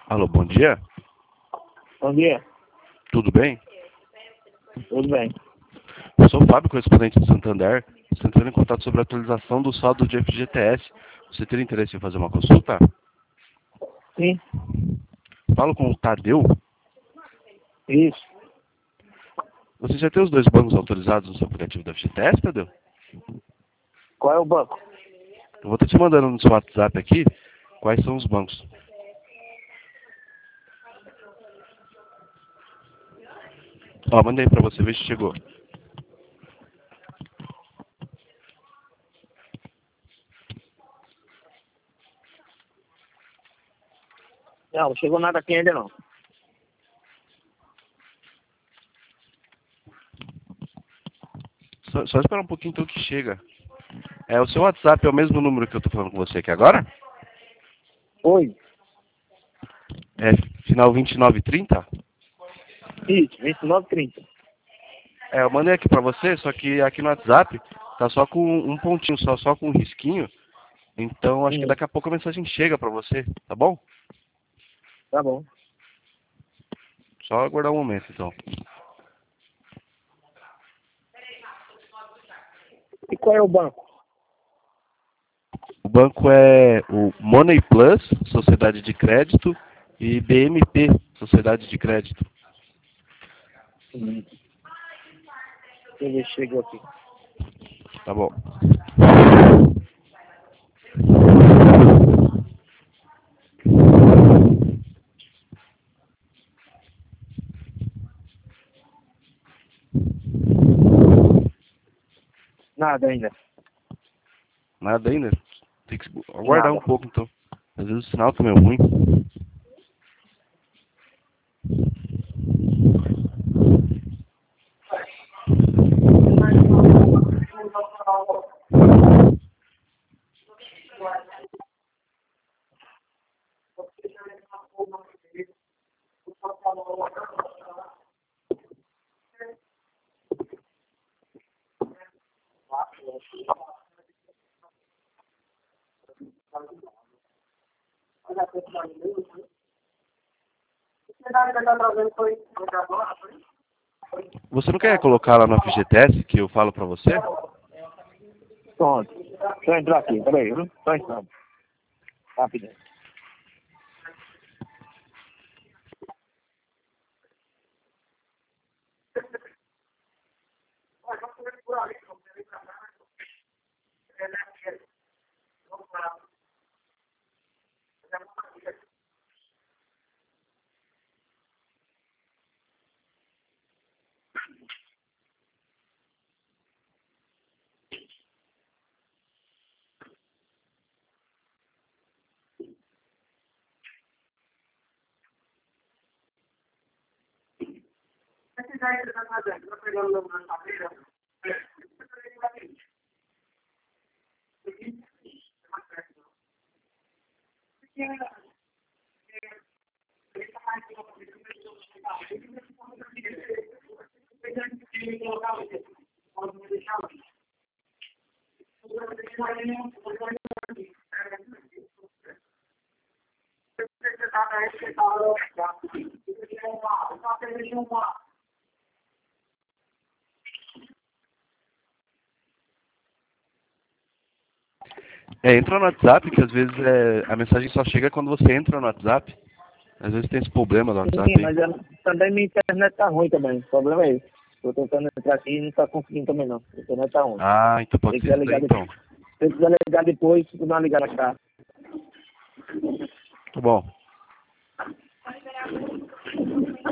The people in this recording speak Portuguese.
Alô, bom dia. Bom dia. Tudo bem? Tudo bem. Eu sou o Fábio, correspondente do Santander. Estou entrando em contato sobre a atualização do saldo de FGTS. Você teria interesse em fazer uma consulta? Sim, Falo com o Tadeu. isso. Você já tem os dois bancos autorizados no seu aplicativo da FGTS, Tadeu? Qual é o banco? Eu vou estar te mandando no seu WhatsApp aqui quais são os bancos. Ó, mandei pra você, ver se chegou. Não chegou nada aqui ainda não. Só esperar um pouquinho então que chega. O seu WhatsApp é o mesmo número que eu tô falando com você aqui agora? Oi. É final 2930? Isso, 29:30. Eu mandei aqui pra você, só que aqui no WhatsApp tá só com um pontinho, só com um risquinho. Então acho que daqui a pouco a mensagem chega pra você, tá bom? Tá bom. Só aguardar um momento então. E qual é o banco? O banco é o Money Plus, Sociedade de Crédito, e BMP, Sociedade de Crédito. Deixa eu ver se chegou aqui. Tá bom. Nada ainda. Nada ainda? Tem que aguardar um Nada. pouco então. Às vezes o sinal tá meio ruim. Você não quer colocar lá no FGTS que eu falo pra você? Pronto. Deixa eu entrar aqui, peraí, viu? Só entrando. Rapidinho. Entra no WhatsApp, que às vezes a mensagem só chega quando você entra no WhatsApp. Às vezes tem esse problema no WhatsApp Sim, aí. mas também minha internet tá ruim também. O problema é esse. Tô tentando entrar aqui e não tá conseguindo também não. A internet tá ruim. Ah, então pode Tem que ser isso daí ligar então. depois. Se quiser ligar depois, se não ligar na casa. Tá bom.